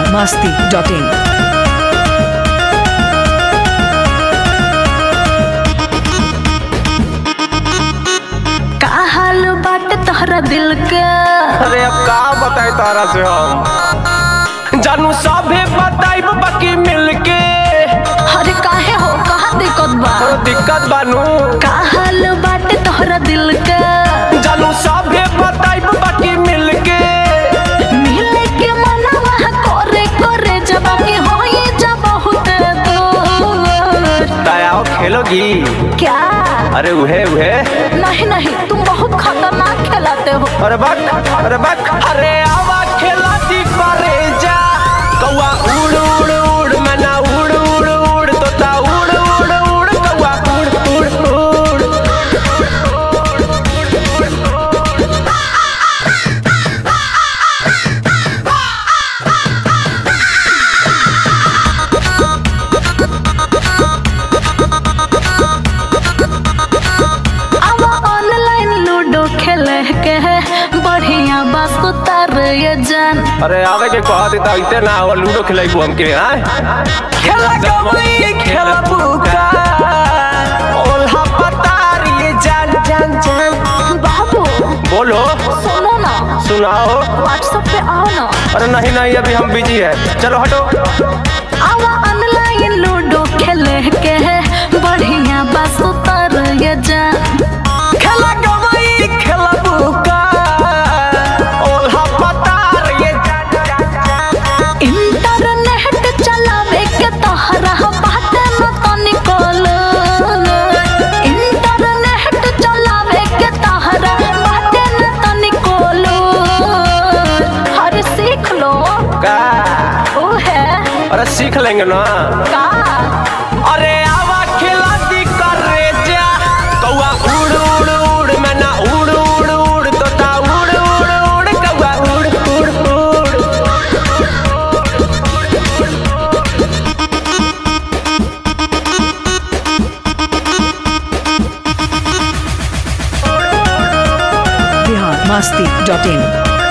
biharmasti.in। का हाल बाटे तोहरा दिल के? अरे अब का बताई तारा से हम जानू सभे बताई बाकी मिलके। अरे काहे हो, कहाँ दिक्कत बा? दिक्कत बानू का हाल बाटे तोहरा दिल के? जानू सभे बताई बाकी मिलके। मिले के मनवा करे करे जब के होई जब बहुत दूर। दयाओ खेलोगी क्या? अरे उहे उहे नहीं नहीं, तुम बहुत खतरनाक खिलाते हो। अरे बक अरे आवा खेलाती करे जा कौआ उड़ उड़ उड़ मना उड़ उड़ उड़ तोता उड़ उड़ उड़ कौआ उड़ उड़ उड़। अब ऑनलाइन लूडो खेले के है बढ़िया बस उतर ये जान। अरे आवे के कह देता इते ना और लूडो खिलाइबो हमके। हां खेला गवई खेला बुका ओल्हा पतारी जान जान जान। बाबू बोलो सुनो ना, सुनाओ। व्हाट्सएप पे आओ ना। अरे नहीं नहीं अभी हम बिजी है, चलो हटो। अब ऑनलाइन लूडो खेले के है बढ़िया बस उतर ये जान। खेला गवई खेला बुका ओल्हा पतारी इंटरनेट चलावे के तोहरा बाटे न तो निकलो। इंटरनेट चलावे के तोहरा बाटे न तो निकलो। अरे सीख लो। का ओ है अरे सीख लेंगे ना। का? अरे आवा खिलाती करे जा कौआ उड़ उड़ उड़ मना उड़ उड़ उड़ तोता उड़ उड़ उड़ कौआ उड़ उड़ उड़। biharmasti.in।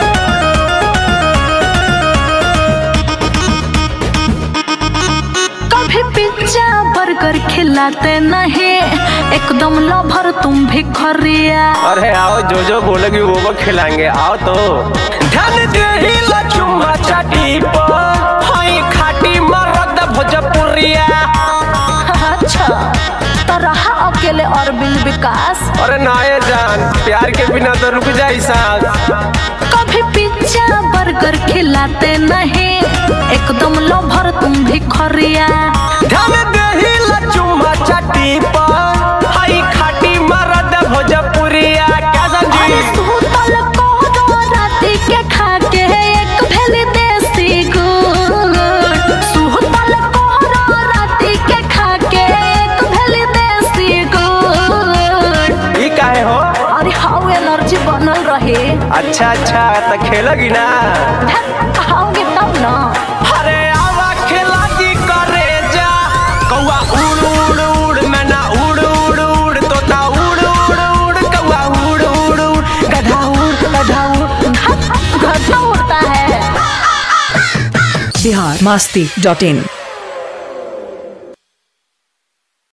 कभी पिज्जा बर्गर खिलाते नहीं, एकदम लभर तुम भी खरिया। अरे आओ जो जो बोलेगी वो वो खिलाएंगे, आओ तो। ध्यान दे ही लचुमा चाटी पर हाई खाटी मरद भोजपुरिया। अच्छा तो रहा अकेले अरविंद विकास। अरे नाये जान प्यार के बिना तो रुक जाई सांस। कभी पिज्जा बर्गर खिलाते नहीं, एकदम लभर तुम भी खरिया। ध्यान दे ही लचुमा चाटी पर हाई खाटी मरद भोजपुरिया। क्या समझी? अरे सुतल को राती के खा के एक भेली देसी गुड़। सुतल को राती के खा के एक भेली देसी गुड़। ई काहे हो? अरे हाउ एनर्जी बनल रहे। अच्छा अच्छा तो खेलोगी ना। खाओगे तब ना। अरे आवा खिलाती करे जा कौआ उड़ उड़ उड़ मना उड़ उड़ उड़ तोता उड़ उड़ उड़ कौआ उड़ उड़ उड़ गधा उड़ गधा उड़। घटना होता है। biharmasti.in।